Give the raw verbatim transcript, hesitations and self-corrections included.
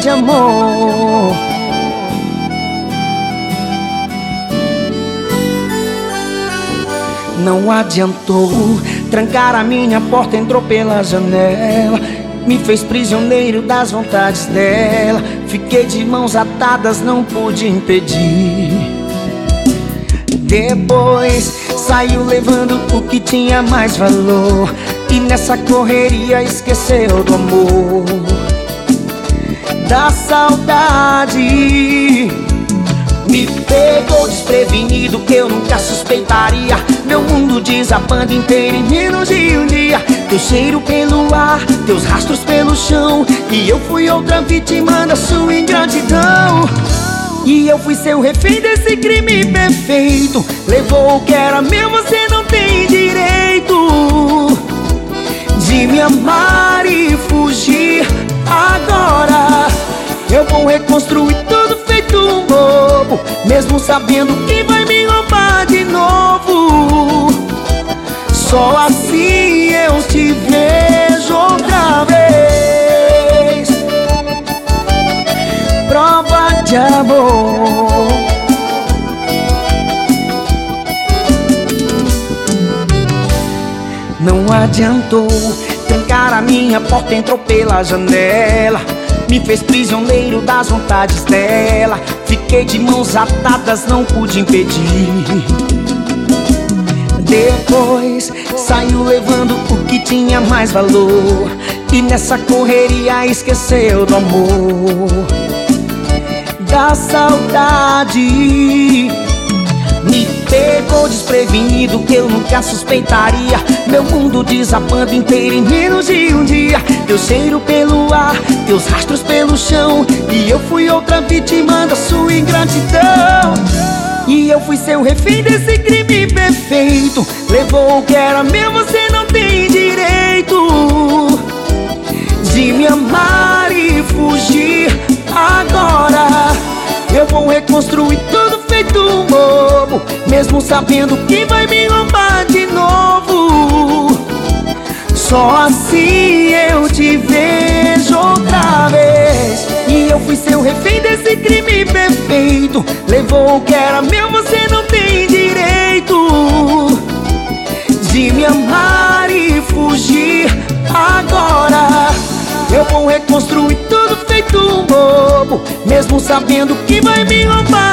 de amor. Não adiantou, trancar a minha porta, entrou pela janela, me fez prisioneiro das vontades dela. Fiquei de mãos atadas, não pude impedir. Depois saiu levando o que tinha mais valor, e nessa correria esqueceu do amor, da saudade. Me pegou desprevenido, eu nunca suspeitaria. Meu mundo desabando inteiro em menos de um dia. Teu cheiro pelo ar, teus rastros pelo chão, e eu fui outra vítima da sua ingratidão. E eu fui seu refém desse crime perfeito. Levou o que era meu, você não tem direito de me amar e fugir. Agora eu vou reconstruir tudo feito um bobo, mesmo sabendo que vai me roubar de novo. Só assim eu te vejo outra vez. Prova de amor. Não adiantou, trancar a minha porta, entrou pela janela, me fez prisioneiro das vontades dela. Fiquei de mãos atadas, não pude impedir. Depois saiu levando o que tinha mais valor, e nessa correria esqueceu do amor, da saudade. Me pegou desprevenido, que eu nunca suspeitaria. Meu mundo desabando inteiro em menos de um dia. Teu cheiro pelo ar, teus rastros pelo chão, e eu fui outra vítima da sua ingratidão. E eu fui seu refém desse crime perfeito. Levou o que era meu, você não tem direito de me amar e fugir. Agora eu vou reconstruir tudo feito um bobo, mesmo sabendo que vai me roubar de novo. Só assim eu te vejo outra vez. E eu fui seu refém desse crime perfeito. Levou o que era meu, você não tem direito de me amar e fugir. Agora eu vou reconstruir tudo feito um bobo, mesmo sabendo que vai me roubar